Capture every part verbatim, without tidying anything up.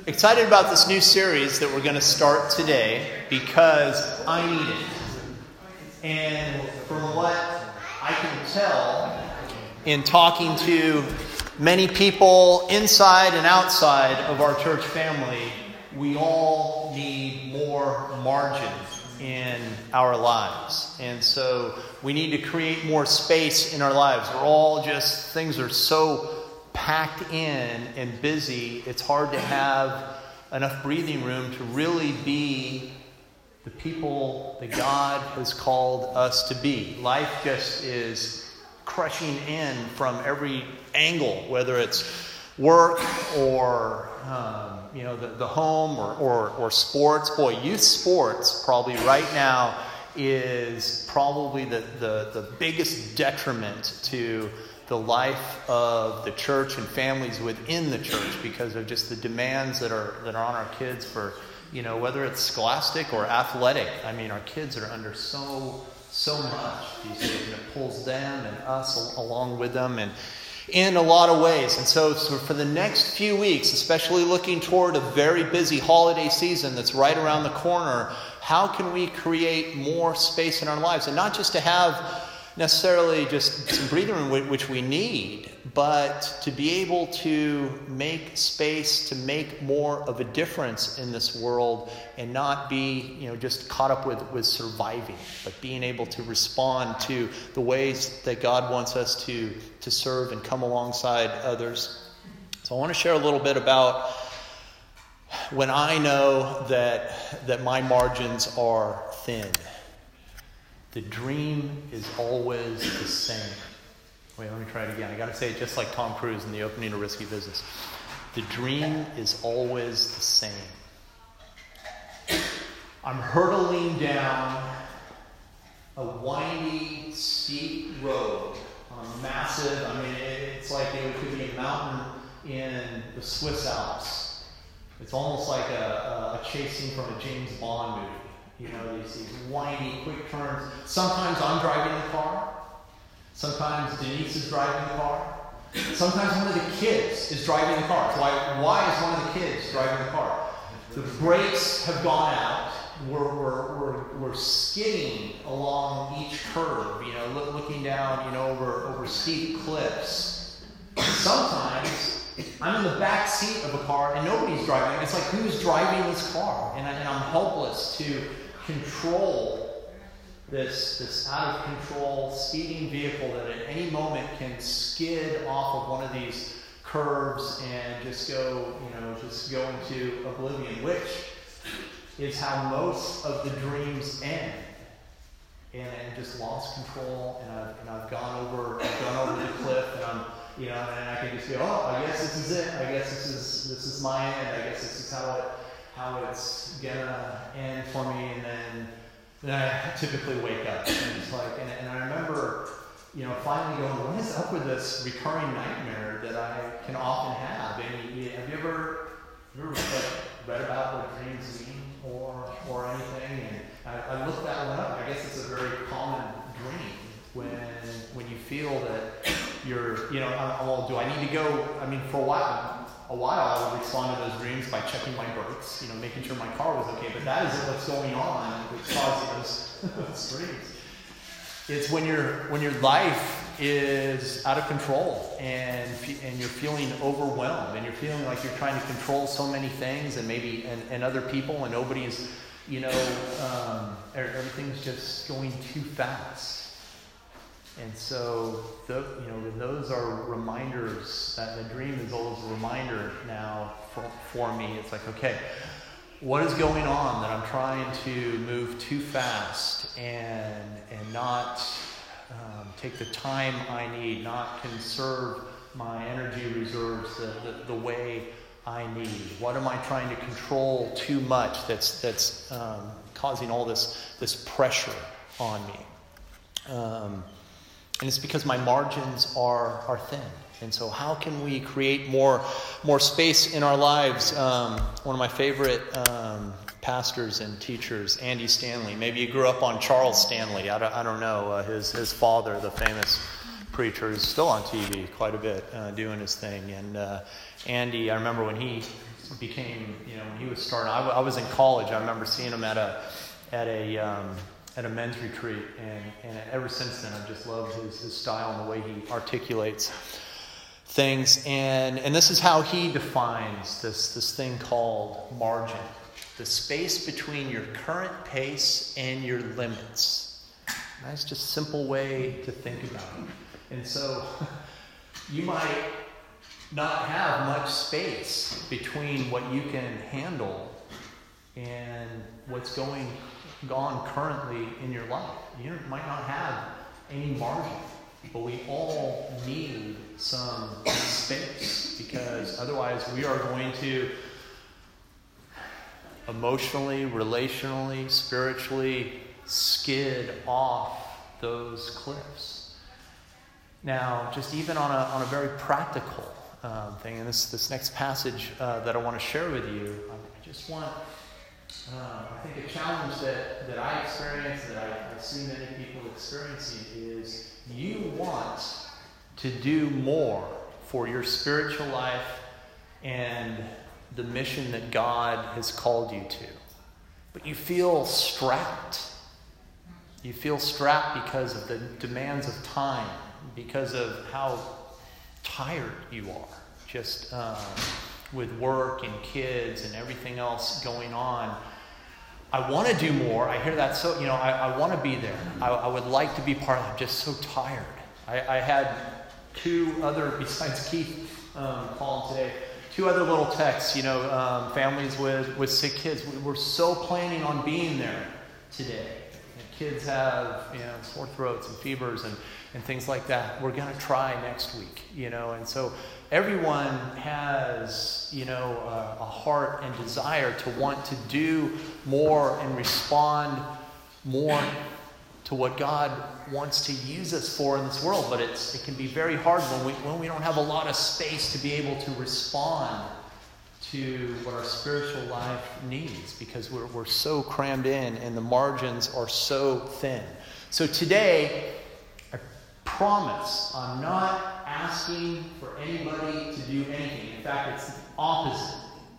Excited about this new series that we're going to start today because I need it. And from what I can tell in talking to many people inside and outside of our church family, we all need more margin in our lives. And so we need to create more space in our lives. We're all just, things are so packed in and busy, it's hard to have enough breathing room to really be the people that God has called us to be. Life just is crushing in from every angle, whether it's work or um, you know the, the home or, or or sports. Boy, youth sports probably right now is probably the, the, the biggest detriment to the life of the church and families within the church because of just the demands that are that are on our kids for, you know, whether it's scholastic or athletic. I mean, our kids are under so, so much these days, and it pulls them and us along with them and in a lot of ways. And so, so for the next few weeks, especially looking toward a very busy holiday season that's right around the corner, how can we create more space in our lives? And not just to have necessarily just some breathing room, which we need, but to be able to make space to make more of a difference in this world and not be, you know, just caught up with, with surviving, but being able to respond to the ways that God wants us to, to serve and come alongside others. So I want to share a little bit about when I know that that my margins are thin. The dream is always the same. Wait, let me try it again. I got to say it just like Tom Cruise in the opening of Risky Business. The dream is always the same. I'm hurtling down a windy, steep road on a massive, I mean, it's like it could be a mountain in the Swiss Alps. It's almost like a, a chasing from a James Bond movie. You know, these, these windy, quick turns. Sometimes I'm driving the car. Sometimes Denise is driving the car. Sometimes one of the kids is driving the car. So why, why is one of the kids driving the car? The brakes have gone out. We're, we're, we're, we're skidding along each curve, you know, look, looking down, you know, over, over steep cliffs. Sometimes I'm in the back seat of a car and nobody's driving. It's like, who's driving this car? And, I, and I'm helpless to control this, this out-of-control speeding vehicle that at any moment can skid off of one of these curves and just go, you know, just go into oblivion, which is how most of the dreams end. And I just lost control, and I've, and I've gone over, I've gone over the cliff, and I'm, you know, and I can just go, oh, I guess this is it. I guess this is this is my end. I guess this is how it how it's gonna end for me. And then then I typically wake up, and it's like, and, and I remember, you know, finally going, what is up with this recurring nightmare that I can often have? And you, have you ever, you ever like, read about what dreams mean or or anything? And I, I looked that one up. I guess it's a very common dream when when you feel that you're, you know, oh, well, do I need to go? I mean, for a while, a while I would respond to those dreams by checking my brakes, you know, making sure my car was okay. But that isn't what's going on, which causes those, those dreams. It's when your when your life is out of control and and you're feeling overwhelmed and you're feeling like you're trying to control so many things and maybe and, and other people and nobody's, you know, um, everything's just going too fast. And so, the, you know, those are reminders. That the dream is always a reminder now for, for me. It's like, okay, what is going on that I'm trying to move too fast and and not um, take the time I need, not conserve my energy reserves the, the, the way I need? What am I trying to control too much that's that's um, causing all this this pressure on me? Um, And it's because my margins are are thin. And so how can we create more more space in our lives? Um, one of my favorite um, pastors and teachers, Andy Stanley. Maybe you grew up on Charles Stanley. I don't, I don't know. Uh, his, his father, the famous preacher, is still on T V quite a bit, uh, doing his thing. And uh, Andy, I remember when he became, know, when he was starting, I, w- I was in college. I remember seeing him at a at a um, at a men's retreat, and, and ever since then, I've just loved his, his style and the way he articulates things. And and this is how he defines this this thing called margin, the space between your current pace and your limits. Nice, just simple way to think about it. And so you might not have much space between what you can handle and what's going on currently in your life. You might not have any margin, but we all need some space, because otherwise we are going to emotionally, relationally, spiritually skid off those cliffs. Now, just even on a on a very practical um, thing, and this this next passage uh, that I want to share with you, I just want, uh, I think a challenge that, that I experience, that I, I see many people experiencing, is you want to do more for your spiritual life and the mission that God has called you to, but you feel strapped. You feel strapped because of the demands of time, because of how tired you are, just uh, with work and kids and everything else going on. I want to do more. I hear that so, you know, I, I want to be there. I, I would like to be part of it. I'm just so tired. I, I had two other, besides Keith um, calling today, two other little texts, you know, um, families with, with sick kids. We were so planning on being there today. Kids have, you know, sore throats and fevers and, and things like that. We're going to try next week, you know. And so everyone has, you know, a, a heart and desire to want to do more and respond more to what God wants to use us for in this world. But it's it can be very hard when we when we don't have a lot of space to be able to respond to what our spiritual life needs, because we're, we're so crammed in and the margins are so thin. So today, I promise I'm not asking for anybody to do anything. In fact, it's the opposite.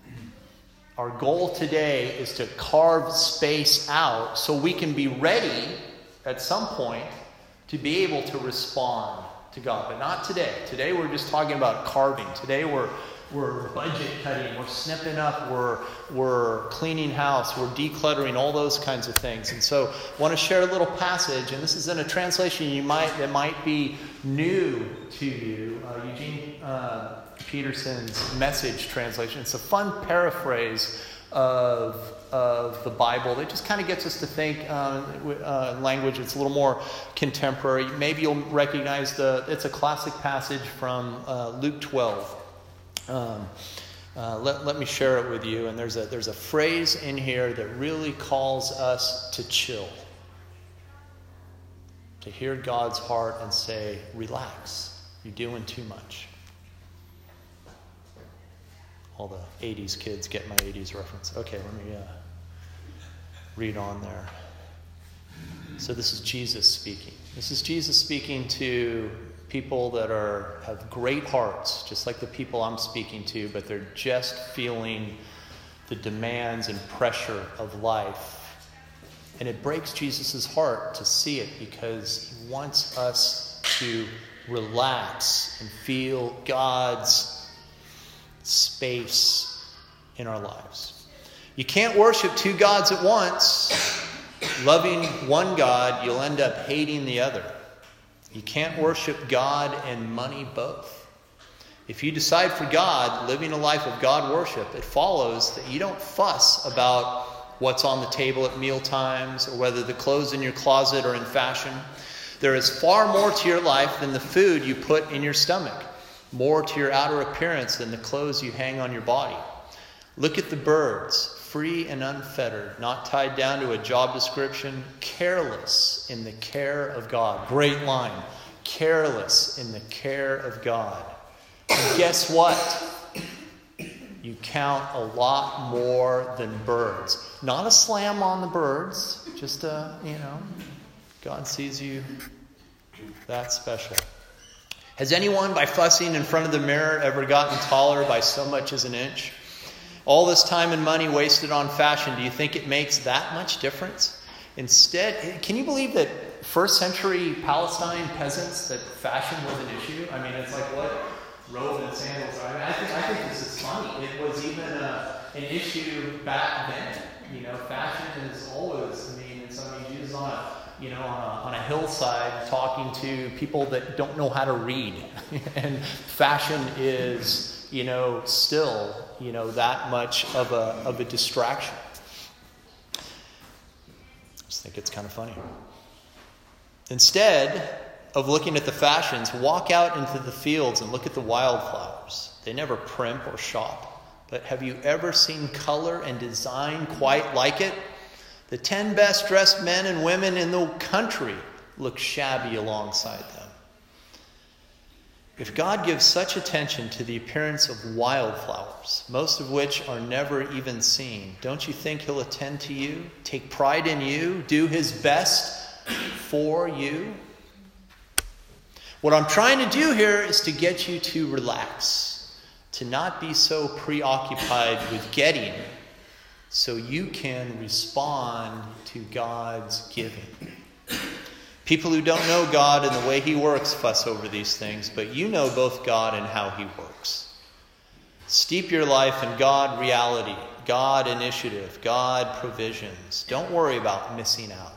Our goal today is to carve space out so we can be ready at some point to be able to respond to God. But not today. Today we're just talking about carving. Today we're We're budget cutting, we're snipping up, we're we're cleaning house, we're decluttering, all those kinds of things. And so I want to share a little passage, and this is in a translation you might that might be new to you, uh, Eugene uh, Peterson's Message translation. It's a fun paraphrase of of the Bible that just kind of gets us to think uh, uh, language that's a little more contemporary. Maybe you'll recognize the, it's a classic passage from uh, Luke twelve. Um, uh, let, let me share it with you. And there's a there's a phrase in here that really calls us to chill, to hear God's heart and say, relax, you're doing too much. All the eighties kids get my eighties reference. Okay, let me uh, read on there. So this is Jesus speaking. This is Jesus speaking to people that are have great hearts, just like the people I'm speaking to, but they're just feeling the demands and pressure of life. And it breaks Jesus' heart to see it, because he wants us to relax and feel God's space in our lives. You can't worship two gods at once. Loving one God, you'll end up hating the other. You can't worship God and money both. If you decide for God, living a life of God worship, it follows that you don't fuss about what's on the table at meal times or whether the clothes in your closet are in fashion. There is far more to your life than the food you put in your stomach, more to your outer appearance than the clothes you hang on your body. Look at the birds, free and unfettered, not tied down to a job description, careless in the care of God. Great line. Careless in the care of God. And guess what? You count a lot more than birds. Not a slam on the birds, just a, you know, God sees you that special. Has anyone, by fussing in front of the mirror, ever gotten taller by so much as an inch? All this time and money wasted on fashion, do you think it makes that much difference? Instead, can you believe that first century Palestine peasants, that fashion was an issue? I mean, it's like, what? Robe and sandals. I mean, I think, I think this is funny. It was even a, an issue back then. You know, fashion is always, I mean, and so I mean, Jesus on a, you know, on a, on a hillside talking to people that don't know how to read. And fashion is, you know, still, you know, that much of a of a distraction. I just think it's kind of funny. Instead of looking at the fashions, walk out into the fields and look at the wildflowers. They never primp or shop. But have you ever seen color and design quite like it? The ten best dressed men and women in the country look shabby alongside them. If God gives such attention to the appearance of wildflowers, most of which are never even seen, don't you think he'll attend to you, take pride in you, do his best for you? What I'm trying to do here is to get you to relax, to not be so preoccupied with getting, so you can respond to God's giving. People who don't know God and the way he works fuss over these things, but you know both God and how he works. Steep your life in God reality, God initiative, God provisions. Don't worry about missing out.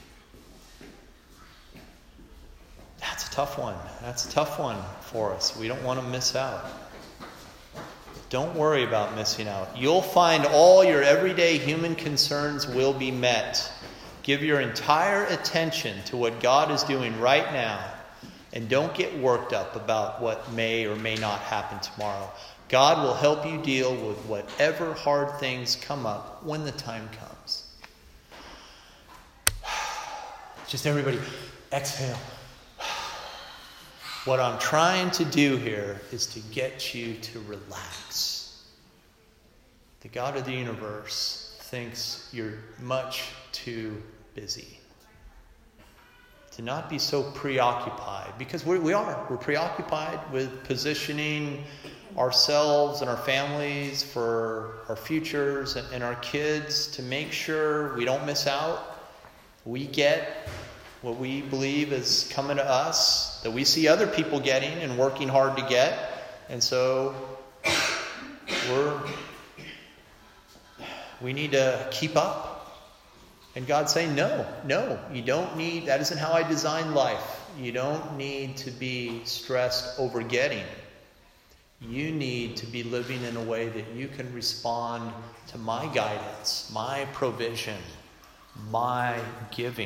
That's a tough one. That's a tough one for us. We don't want to miss out. Don't worry about missing out. You'll find all your everyday human concerns will be met. Give your entire attention to what God is doing right now, and don't get worked up about what may or may not happen tomorrow. God will help you deal with whatever hard things come up when the time comes. Just everybody, exhale. What I'm trying to do here is to get you to relax. The God of the universe thinks you're much too busy. To not be so preoccupied, because we, we are. We're preoccupied with positioning ourselves and our families for our futures and, and our kids to make sure we don't miss out. We get what we believe is coming to us, that we see other people getting and working hard to get. And so we're we need to keep up. And God's saying, no, no, you don't need, that isn't how I designed life. You don't need to be stressed over getting. You need to be living in a way that you can respond to my guidance, my provision, my giving.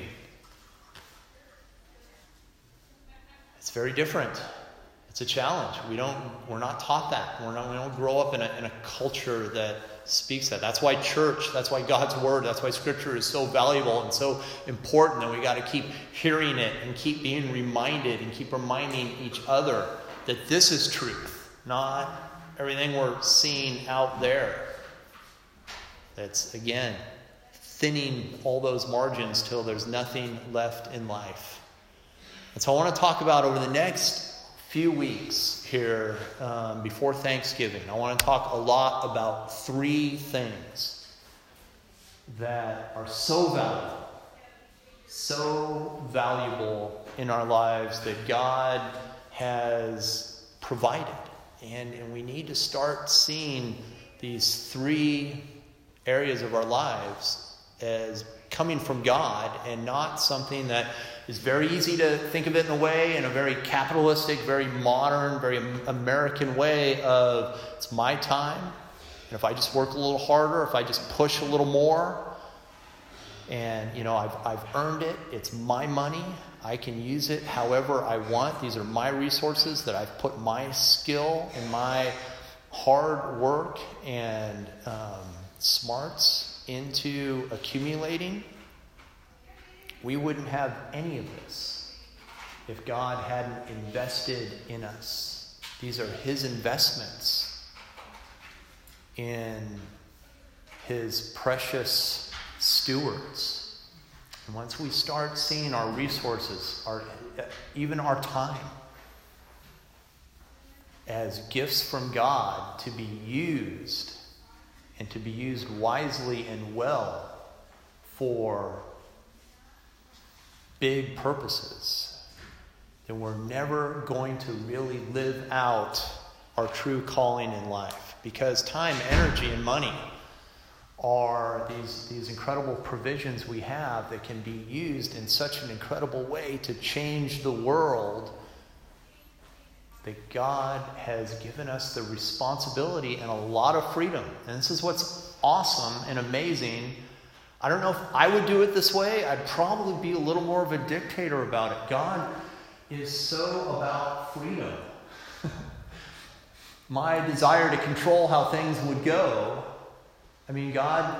It's very different. It's a challenge. We don't, we're not taught that. We're not, we don't grow up in a, in a culture that speaks that. That's why church, that's why God's word, that's why scripture is so valuable and so important, and we got to keep hearing it and keep being reminded and keep reminding each other that this is truth, not everything we're seeing out there. That's, again, thinning all those margins till there's nothing left in life. And so I want to talk about over the next few weeks here um, before Thanksgiving, I want to talk a lot about three things that are so valuable, so valuable in our lives that God has provided. And, and we need to start seeing these three areas of our lives as coming from God and not something that is very easy to think of it in a way, in a very capitalistic, very modern, very American way of, it's my time, and if I just work a little harder, if I just push a little more, and, you know, I've, I've earned it, it's my money, I can use it however I want, these are my resources that I've put my skill and my hard work and um, smarts into accumulating. We wouldn't have any of this if God hadn't invested in us. These are his investments in his precious stewards. And once we start seeing our resources, our, even our time, as gifts from God to be used and to be used wisely and well for big purposes, then we're never going to really live out our true calling in life. Because time, energy, and money are these, these incredible provisions we have that can be used in such an incredible way to change the world, that God has given us the responsibility and a lot of freedom. And this is what's awesome and amazing. I don't know if I would do it this way. I'd probably be a little more of a dictator about it. God is so about freedom. My desire to control how things would go. I mean, God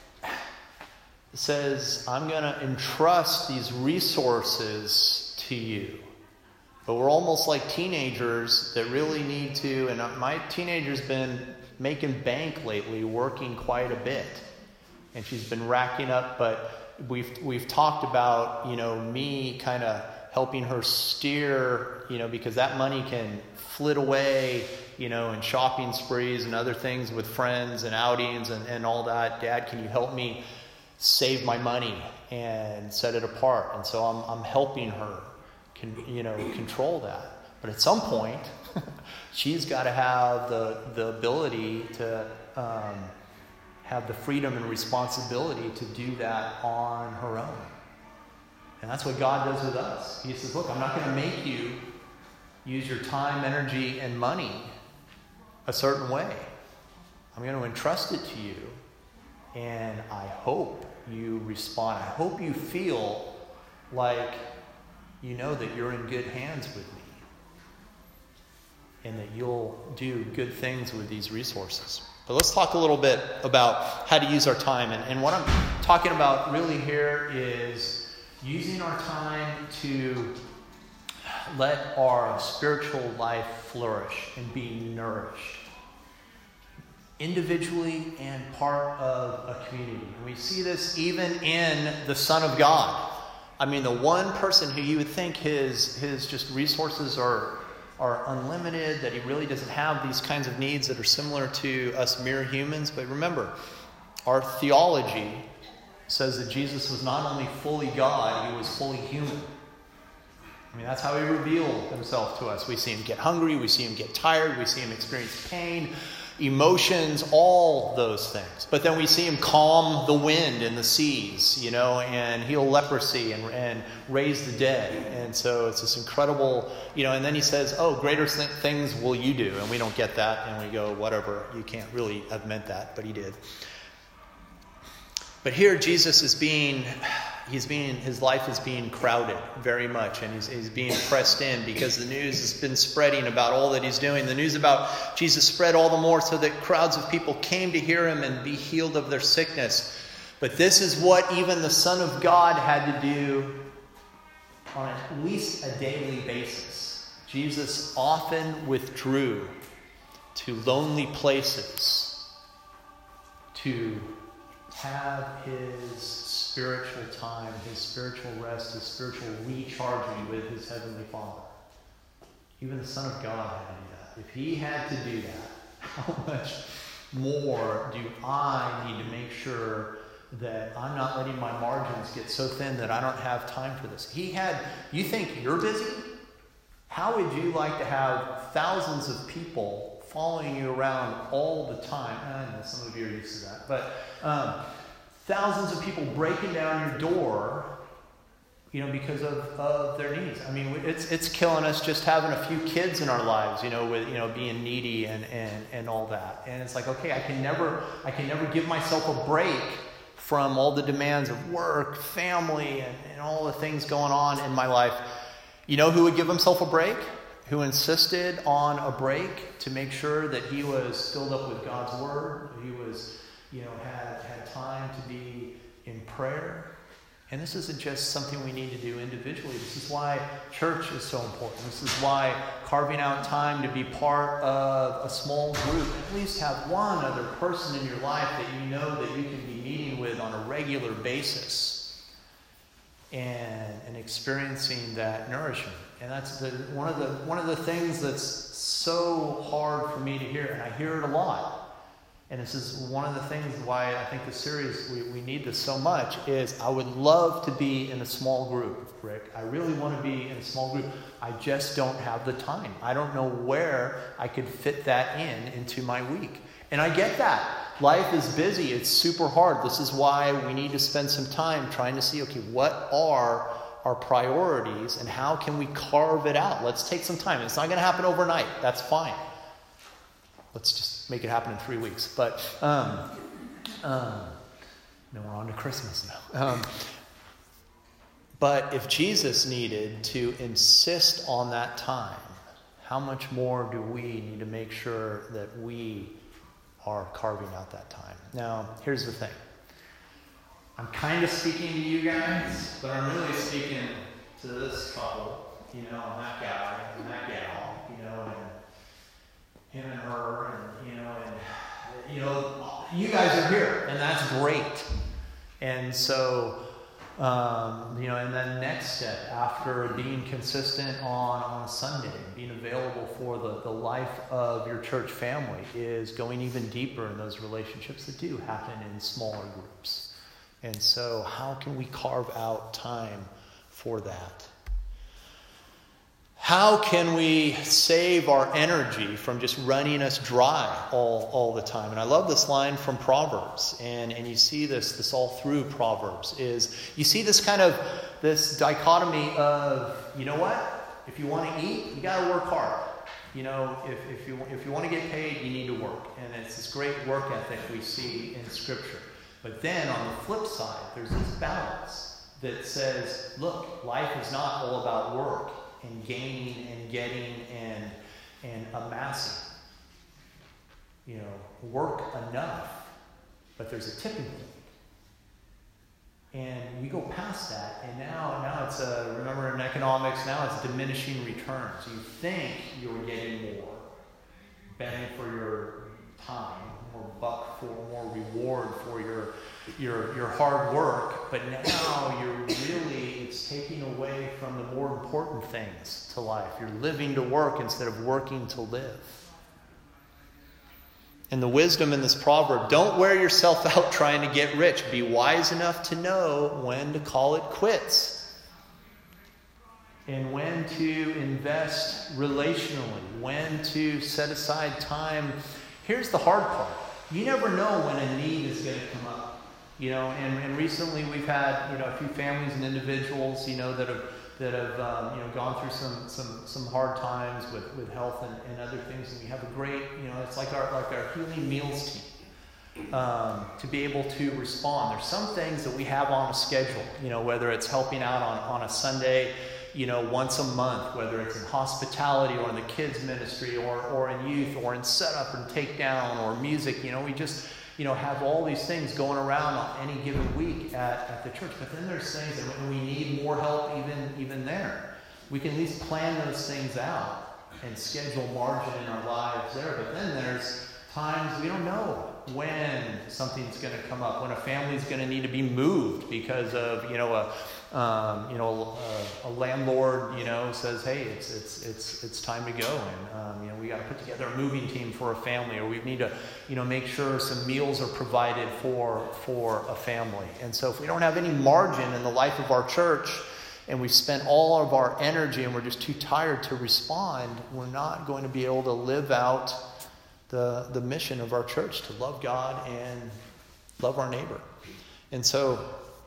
says, I'm going to entrust these resources to you. But we're almost like teenagers that really need to, and my teenager's been making bank lately, working quite a bit. And she's been racking up, but we've we've talked about, you know, me kind of helping her steer, you know, because that money can flit away, you know, in shopping sprees and other things with friends and outings and, and all that. Dad, can you help me save my money and set it apart? And so I'm I'm helping her, can, you know, control that. But at some point, she's got to have the the ability to um, have the freedom and responsibility to do that on her own. And that's what God does with us. He says, look, I'm not going to make you use your time, energy, and money a certain way. I'm going to entrust it to you. And I hope you respond. I hope you feel like you know that you're in good hands with me. And that you'll do good things with these resources. But let's talk a little bit about how to use our time. And, and what I'm talking about really here is using our time to let our spiritual life flourish and be nourished. Individually and part of a community. And we see this even in the Son of God. I mean, the one person who you would think his, his just resources are are unlimited, that he really doesn't have these kinds of needs that are similar to us mere humans. But remember, our theology says that Jesus was not only fully God, he was fully human. I mean, that's how he revealed himself to us. We see him get hungry, we see him get tired, we see him experience pain, emotions, all those things. But then we see him calm the wind and the seas, you know, and heal leprosy and, and raise the dead. And so it's this incredible, you know, and then he says, oh, greater th- things will you do. And we don't get that. And we go, whatever, you can't really have meant that, but he did. But here Jesus is being, he's being, his life is being crowded very much, and he's, he's being pressed in because the news has been spreading about all that he's doing. The news about Jesus spread all the more so that crowds of people came to hear him and be healed of their sickness. But this is what even the Son of God had to do on at least a daily basis. Jesus often withdrew to lonely places to have his spiritual time, his spiritual rest, his spiritual recharging with his Heavenly Father. Even the Son of God had to do that. If he had to do that, how much more do I need to make sure that I'm not letting my margins get so thin that I don't have time for this? He had, you think you're busy? How would you like to have thousands of people following you around all the time? I know some of you are used to that, but um, thousands of people breaking down your door, you know, because of, of their needs. I mean, it's it's killing us just having a few kids in our lives, you know, with, you know, being needy and, and, and all that. And it's like, okay, I can never I can never give myself a break from all the demands of work, family, and, and all the things going on in my life. You know who would give himself a break? Who insisted on a break to make sure that he was filled up with God's word, he was, you know, had, had time to be in prayer. And this isn't just something we need to do individually. This is why church is so important. This is why carving out time to be part of a small group, at least have one other person in your life that you know that you can be meeting with on a regular basis and, and experiencing that nourishment. And that's the, one of the one of the things that's so hard for me to hear, and I hear it a lot, And this is one of the things why I think the series, we, we need this so much, is I would love to be in a small group, Rick. I really want to be in a small group. I just don't have the time. I don't know where I could fit that in into my week. And I get that. Life is busy. It's super hard. This is why we need to spend some time trying to see, okay, what are our priorities and how can we carve it out? Let's take some time. It's not going to happen overnight. That's fine. Let's just make it happen in three weeks. But, um, um, no, we're on to Christmas now. Um, but if Jesus needed to insist on that time, how much more do we need to make sure that we are carving out that time? Now, here's the thing. I'm kind of speaking to you guys, but I'm really speaking to this couple, you know, and that guy and that gal, you know, and him and her, and, you know, and, you know, you guys are here, and that's great. And so, um, you know, and then next step, after being consistent on, on a Sunday, being available for the, the life of your church family, is going even deeper in those relationships that do happen in smaller groups. And so how can we carve out time for that? How can we save our energy from just running us dry all, all the time? And I love this line from Proverbs, and, and you see this, this all through Proverbs, is you see this kind of, this dichotomy of, you know what? If you want to eat, you got to work hard. You know, if, if you if you want to get paid, you need to work. And it's this great work ethic we see in Scripture. But then on the flip side, there's this balance that says, look, life is not all about work and gaining and getting and and amassing. You know, work enough, but there's a tipping point. And we go past that, and now now it's a, remember in economics, now it's diminishing returns. You think you're getting more, bang for your time, more buck for more reward for your your your hard work, but now you're really, it's taking away from the more important things to life. You're living to work instead of working to live. And the wisdom in this proverb, don't wear yourself out trying to get rich. Be wise enough to know when to call it quits. And when to invest relationally. When to set aside time. Here's the hard part. You never know when a need is going to come up. You know, and, and recently we've had, you know, a few families and individuals, you know, that have that have um, you know gone through some some some hard times with, with health and, and other things, and we have a great, you know, it's like our like our healing meals team um, to be able to respond. There's some things that we have on a schedule, you know, whether it's helping out on, on a Sunday, you know, once a month, whether it's in hospitality or in the kids ministry or or in youth or in setup and takedown or music, you know, we just, you know, have all these things going around on any given week at, at the church. But then there's things that when we need more help even, even there. We can at least plan those things out and schedule margin in our lives there. But then there's times we don't know when something's going to come up, when a family's going to need to be moved because of, you know, a um, you know a, a landlord, you know, says, hey, it's it's it's it's time to go, and um, you know, we got to put together a moving team for a family, or we need to, you know, make sure some meals are provided for for a family. And so if we don't have any margin in the life of our church, and we've spent all of our energy and we're just too tired to respond, we're not going to be able to live out the the mission of our church to love God and love our neighbor. And so,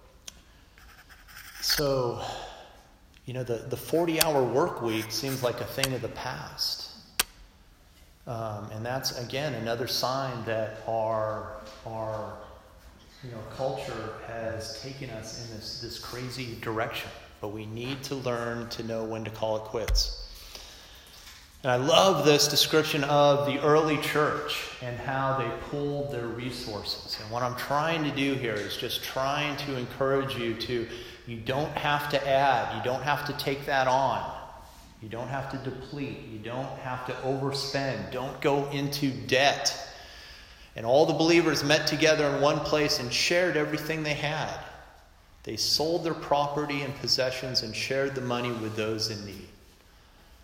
so you know, the, the forty-hour work week seems like a thing of the past. Um, and that's, again, another sign that our, our you know, culture has taken us in this, this crazy direction. But we need to learn to know when to call it quits. And I love this description of the early church and how they pooled their resources. And what I'm trying to do here is just trying to encourage you to, you don't have to add, you don't have to take that on. You don't have to deplete, you don't have to overspend, don't go into debt. And all the believers met together in one place and shared everything they had. They sold their property and possessions and shared the money with those in need.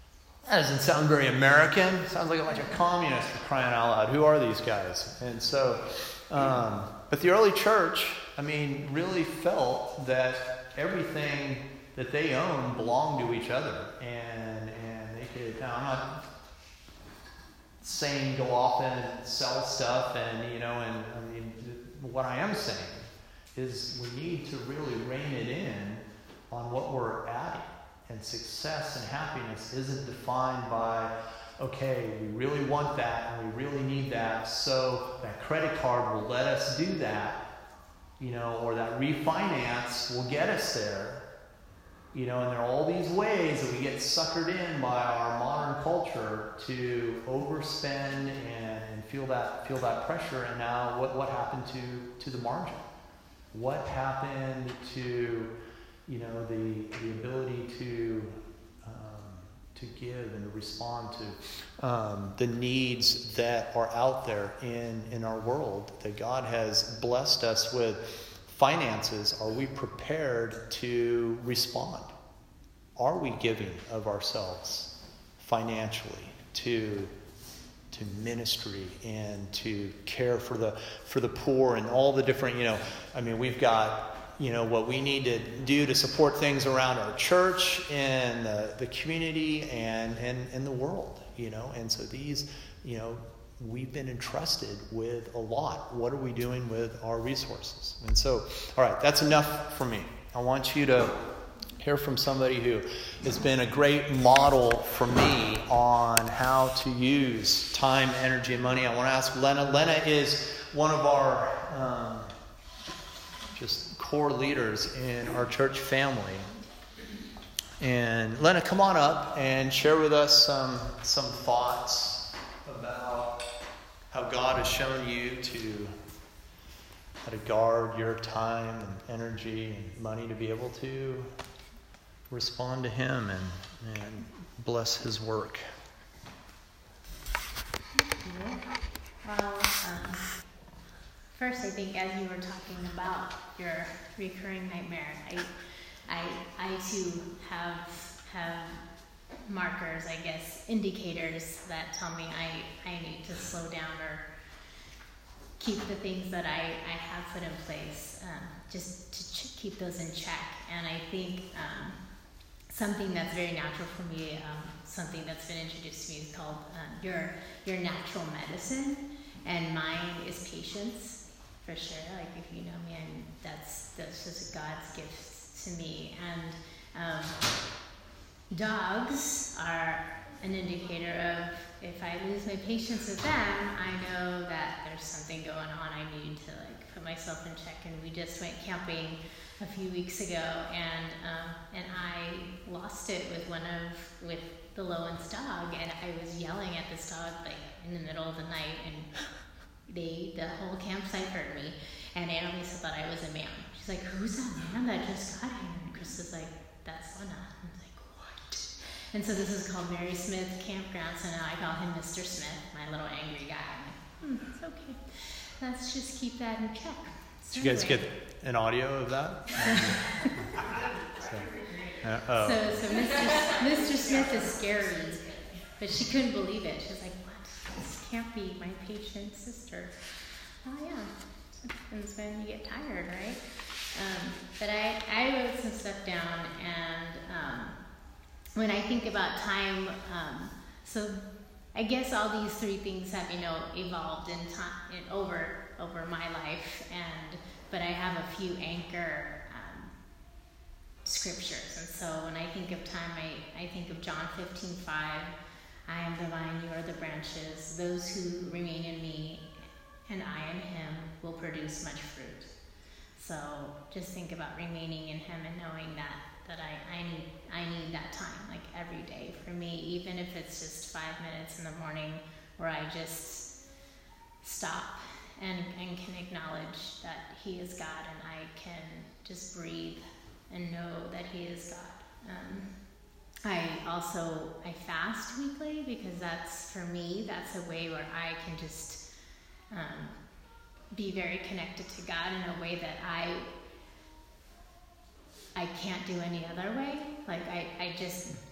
that doesn't sound very American. Sounds like a bunch of communists for crying out loud. Who are these guys? And so, um, but the early church, I mean, really felt that everything that they owned belonged to each other. And and they could, now I'm not saying go off and sell stuff and, you know, and I mean, what I am saying is we need to really rein it in on what we're adding. And success and happiness isn't defined by, okay, we really want that and we really need that, so that credit card will let us do that, you know, or that refinance will get us there. You know, and there are all these ways that we get suckered in by our modern culture to overspend and, and feel that feel that pressure. And now what, what happened to, to the margin? What happened to, you know, the the ability to um, to give and to respond to um, the needs that are out there in, in our world that God has blessed us with finances? Are we prepared to respond? Are we giving of ourselves financially to to ministry and to care for the for the poor and all the different, you know, I mean, we've got, you know, what we need to do to support things around our church and the, the community and, and, and the world, you know. And so these, you know, we've been entrusted with a lot. What are we doing with our resources? And so, all right, that's enough for me. I want you to hear from somebody who has been a great model for me on how to use time, energy, and money. I want to ask Lena. Lena is one of our um, just core leaders in our church family. And Lena, come on up and share with us some some thoughts about how God has shown you to how to guard your time and energy and money to be able to respond to Him and, and bless His work. Well, um, first, I think as you were talking about your recurring nightmare, I, I, I too have have markers, I guess, indicators that tell me I, I need to slow down or keep the things that I, I have put in place, um, just to ch- keep those in check. And I think um, something that's very natural for me, um, something that's been introduced to me is called um, your your natural medicine, and mine is patience, for sure. Like if you know me, I'm, that's that's just God's gift to me. And um, dogs are an indicator of if I lose my patience with them, I know that there's something going on. I need to like put myself in check. And we just went camping a few weeks ago, and um, and I lost it with one of with the Lowen's dog, and I was yelling at this dog like in the middle of the night, and they the whole campsite heard me, and Annalisa thought I was a man. She's like, "Who's that man that just got here?" And Chris is like, "That's Lena." I was like, "What?" And so this is called Mary Smith Campground. So now I call him Mister Smith, my little angry guy. I'm like, hmm, it's okay. Let's just keep that in check. So Did you guys anyway. get an audio of that? so, uh, oh. So, so Mister Mister Smith is scary, but she couldn't believe it. She was like, "What? This can't be my patient sister." Oh yeah, happens when you get tired, right? Um, but I, I wrote some stuff down, and um, when I think about time, um, so I guess all these three things have, you know, evolved in time in, over over my life, and but I have a few anchor um, scriptures. And so when I think of time, I, I think of John fifteen five. I am the vine, you are the branches. Those who remain in me and I in Him will produce much fruit. So just think about remaining in Him and knowing that that I, I need I need that time, like every day for me, even if it's just five minutes in the morning where I just stop and, and can acknowledge that He is God, and I can just breathe and know that He is God. Um, I also, I fast weekly because that's, for me, that's a way where I can just um, be very connected to God in a way that I I can't do any other way. Like I, I just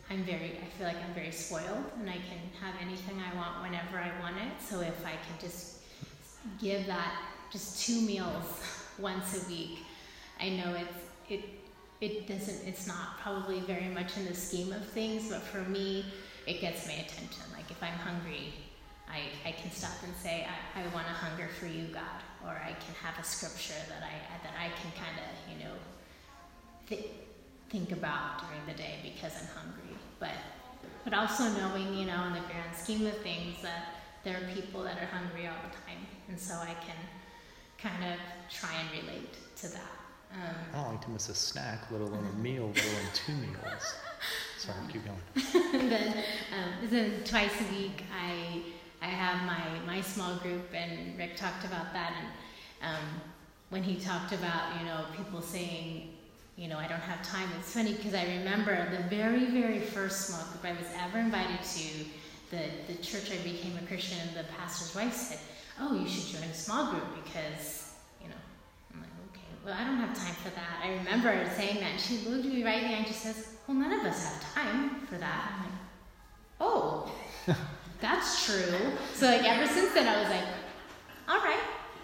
I'm very, I feel like I'm very spoiled, and I can have anything I want whenever I want it. So if I can just give that just two meals once a week, I know it's, it, it doesn't, it's not probably very much in the scheme of things, but for me, it gets my attention. Like if I'm hungry, I, I can stop and say, I, I want to hunger for you, God, or I can have a scripture that I, that I can kind of, you know, th- think about during the day because I'm hungry. But, but also knowing, you know, in the grand scheme of things, that there are people that are hungry all the time. And so I can kind of try and relate to that. Um, I don't like to miss a snack, let alone a meal, let alone two meals. Sorry, keep going. And then, um, then twice a week, I I have my, my small group, and Rick talked about that. And um, when he talked about, you know, people saying, you know, I don't have time, it's funny because I remember the very, very first small group I was ever invited to, the, the church I became a Christian, and the pastor's wife said, oh, you should join a small group because, you know, I'm like, okay, well, I don't have time for that. I remember saying that, and she looked at me right there and she says, well, none of us have time for that. I'm like, oh, that's true. So like ever since then I was like, all right,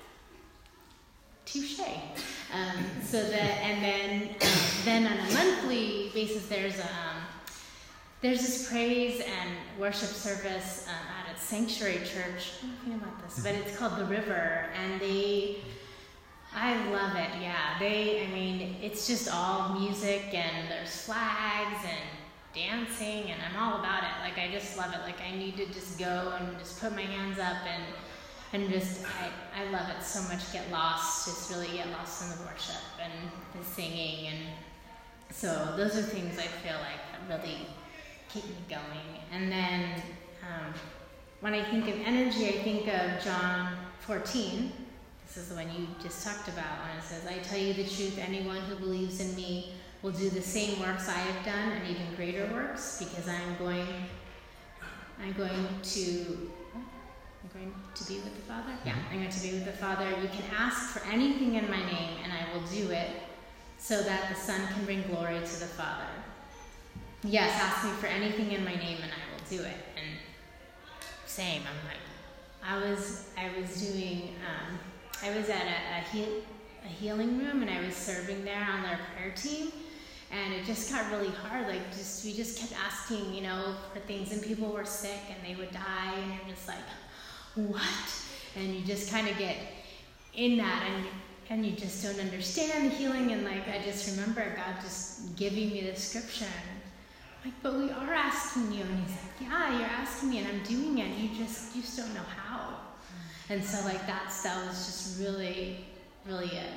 touche. Um, so that, and then um, then on a monthly basis, there's a, um, there's this praise and worship service um, at a sanctuary church. I don't know if you know about this, but it's called The River, and they, I love it. Yeah, they, I mean, it's just all music, and there's flags and dancing, and I'm all about it. Like I just love it. Like I need to just go and just put my hands up and. And just, I, I love it so much, get lost, just really get lost in the worship and the singing. And so those are things I feel like that really keep me going. And then um, when I think of energy, I think of John fourteen. This is the one you just talked about, when it says, I tell you the truth, anyone who believes in me will do the same works I have done and even greater works, because I'm going, I'm going to... I'm going to be with the Father? Yeah, I'm going to be with the Father. You can ask for anything in my name, and I will do it, so that the Son can bring glory to the Father. Yes, ask me for anything in my name, and I will do it. And same, I'm like, I was, I was doing, um, I was at a, a, heal, a healing room, and I was serving there on their prayer team, and it just got really hard. Like, just we just kept asking, you know, for things, and people were sick, and they would die, and you're just like, what? And you just kind of get in that, and and you just don't understand the healing. And like I just remember God just giving me the scripture, and I'm like, but we are asking you. And he's like, yeah, you're asking me, and I'm doing it. You just you just don't know how. And so like that's that was just really, really a,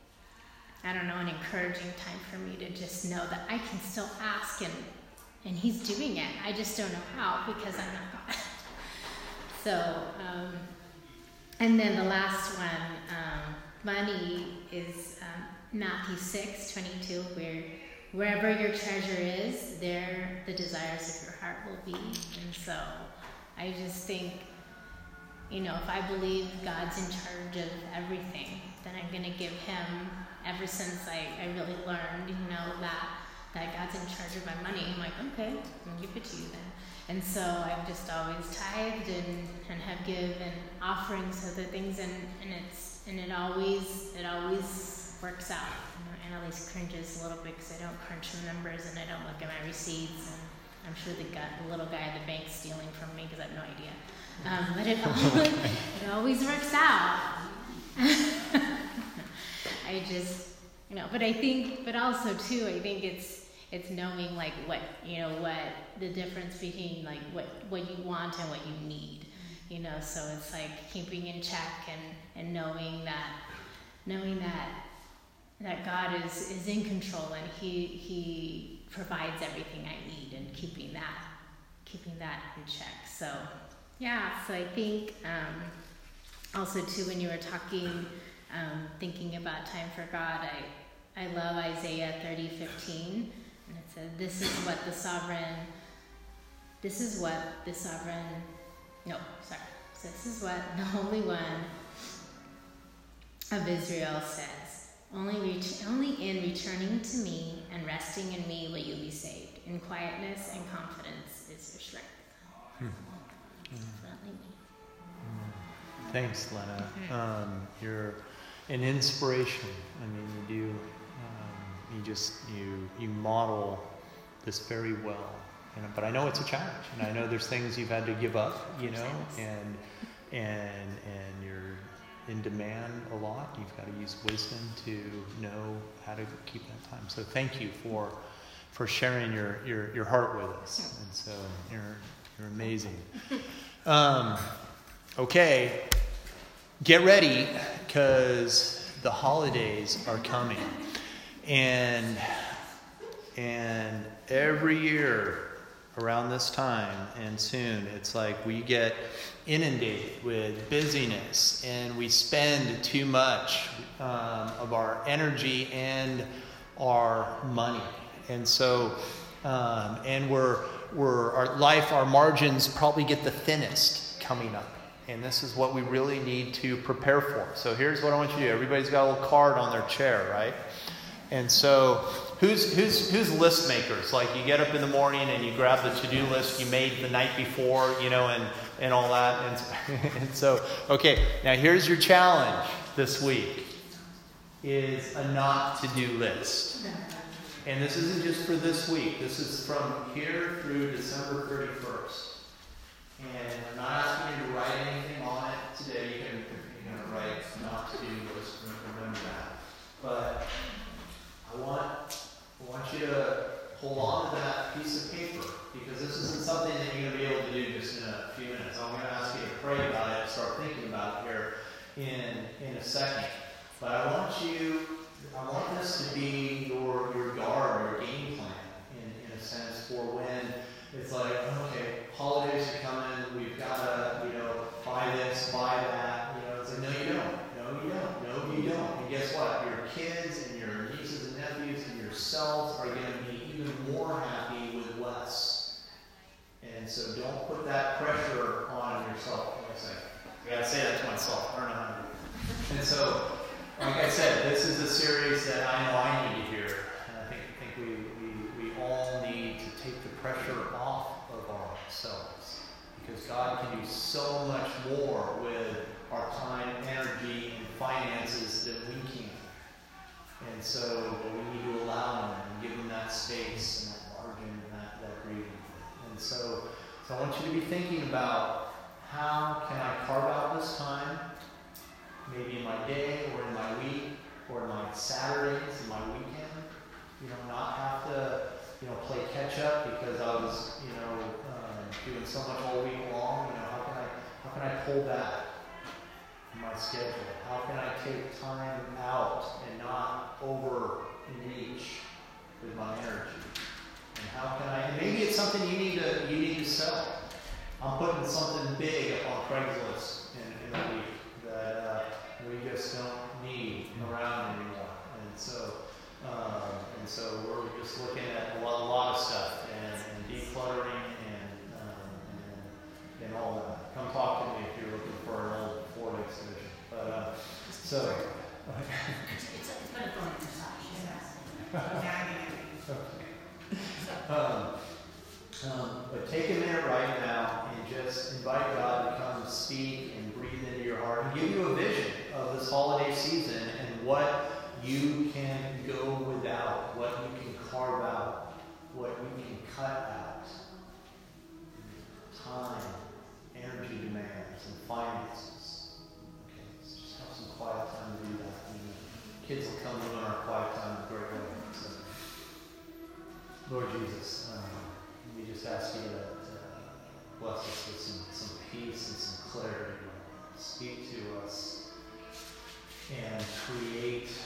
I don't know, an encouraging time for me to just know that I can still ask, and and he's doing it. I just don't know how, because I'm not God. So, um, and then the last one, um, money, is um, Matthew six twenty-two, where wherever your treasure is, there the desires of your heart will be. And so I just think, you know, if I believe God's in charge of everything, then I'm going to give him, ever since I, I really learned, you know, that, that God's in charge of my money, I'm like, okay, I'll give it to you then. And so I've just always tithed and, and have given offerings to the things, and, and it's and it always it always works out. You know, Annalise cringes a little bit because I don't crunch the numbers and I don't look at my receipts, and I'm sure the guy, the little guy at the bank's stealing from me because I have no idea. Um, but it always, it always works out. I just, you know, but I think, but also too, I think it's. It's knowing like what, you know, what the difference between like what, what you want and what you need, you know, so it's like keeping in check and, and knowing that, knowing that, that God is, is in control, and he, he provides everything I need, and keeping that, keeping that in check. So yeah, so I think, um, also too, when you were talking, um, thinking about time for God, I, I love Isaiah thirty fifteen. And it said, this is what the sovereign, this is what the sovereign, no, sorry. So this is what the Holy One of Israel says. Only, ret- only in returning to me and resting in me will you be saved. In quietness and confidence is your strength. Hmm. Definitely me. Thanks, Lena. Um, you're an inspiration. I mean, you do. Um, you just you you model this very well. You know, but I know it's a challenge, and I know there's things you've had to give up. You know, and and and you're in demand a lot. You've got to use wisdom to know how to keep that time. So thank you for for sharing your your, your heart with us. And so you're you're amazing. Um, okay, get ready because the holidays are coming, and and every year around this time and soon, it's like we get inundated with busyness and we spend too much um, of our energy and our money. And so, um, and we're, we're, our life, our margins probably get the thinnest coming up. And this is what we really need to prepare for. So here's what I want you to do. Everybody's got a little card on their chair, right? And so, who's who's who's list makers? Like you get up in the morning and you grab the to-do list you made the night before, you know, and, and all that. And, and so, okay, now here's your challenge this week, is a not to-do list. And this isn't just for this week. This is from here through December thirty-first. And I'm not asking you to write anything on it today. You can, you know, write not to-do list, remember that. But I want, I want you to hold on to that piece of paper, because this isn't something that you're going to be able to do just in a few minutes. I'm going to ask you to pray about it, start thinking about it here in, in a second. But I want you, I want this to be your, your guard, your game plan, in, in a sense, for when it's like, okay, holidays are coming, we've got to, you know, buy this, buy that. You know, it's like, no, you don't. No, you don't. No, you don't. And guess what? Your kids and your nieces and nephews and yourselves are going to be even more happy with less. And so don't put that pressure on yourself. Like I say, I got to say that to myself. I don't know how to do it. And so, like I said, this is a series that I know I need to hear. And I think, think we, we, we all need to take the pressure off of ourselves. Because God can do so much more with our time, energy, and finances than we can. And so but we need to allow Him and give Him that space and that margin and that, that breathing. And so, so I want you to be thinking about, how can I carve out this time, maybe in my day or in my week or in my Saturdays and my weekend, you know, not have to, you know, play catch up because I was, you know, um, doing so much all week long. You know, how can I, how can I pull back my schedule? How can I take time out and not overreach with my energy? And how can I, and maybe it's something you need to you need to sell. I'm putting something big up on Craigslist in, in a week that uh, we just don't need around anymore. And so um, and so we're just looking at a lot, a lot of stuff and, and decluttering and, um, and and all that. Come talk to me if you're looking for an old Ford Expedition. But, uh, so. It's been a phone massage. um, um, but take a minute right now and just invite God to come speak and breathe into your heart and give you a vision of this holiday season and what you can go without, what you can carve out, what you can cut out. Time, energy demands, and finances. Okay, so just have some quiet time to do that. And the kids will come in our quiet time in a great way. So, Lord Jesus, um, we just ask you to, to bless us with some, some peace and some clarity. Speak to us and create